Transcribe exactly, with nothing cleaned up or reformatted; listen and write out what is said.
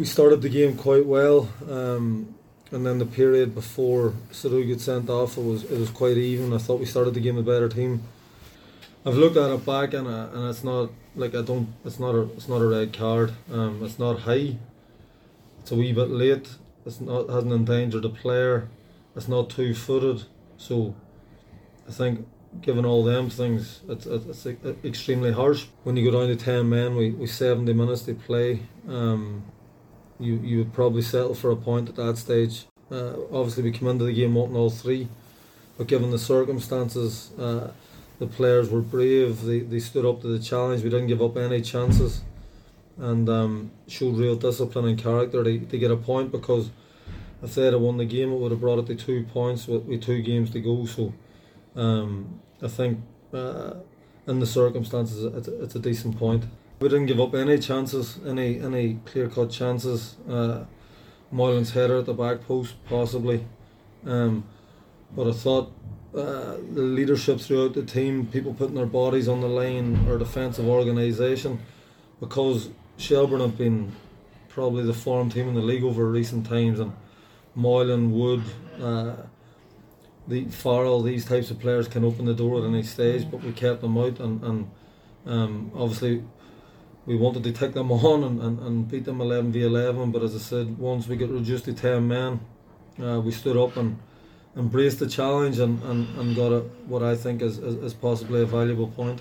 we started the game quite well, um, and then the period before Saru got sent off, it was it was quite even. I thought we started the game a better team. I've looked at it back, and uh, and it's not like I don't. It's not a it's not a red card. Um, it's not high. It's a wee bit late. It's not hasn't endangered the player. It's not two footed. So I think, given all them things, it's it's, it's extremely harsh. When you go down to ten men, we, we seventy minutes to play. Um, you you would probably settle for a point at that stage. Uh, obviously, we came into the game wanting all three, but given the circumstances, uh, the players were brave. They they stood up to the challenge. We didn't give up any chances, and um, showed real discipline and character to, to get a point, because if they had won the game, it would have brought it to two points with, with two games to go. So um, I think uh, in the circumstances, it's, it's a decent point. We didn't give up any chances, any any clear-cut chances. Uh, Moylan's header at the back post, possibly. Um, but I thought uh, the leadership throughout the team, people putting their bodies on the line, our defensive organisation, because Shelbourne have been probably the form team in the league over recent times, and Moylan, Wood, uh, the Farrell, these types of players can open the door at any stage, but we kept them out, and, and um, obviously we wanted to take them on and, and, and beat them eleven v eleven, but as I said, once we get reduced to ten men, uh, we stood up and embraced the challenge, and, and, and got a, what I think is, is, is possibly a valuable point.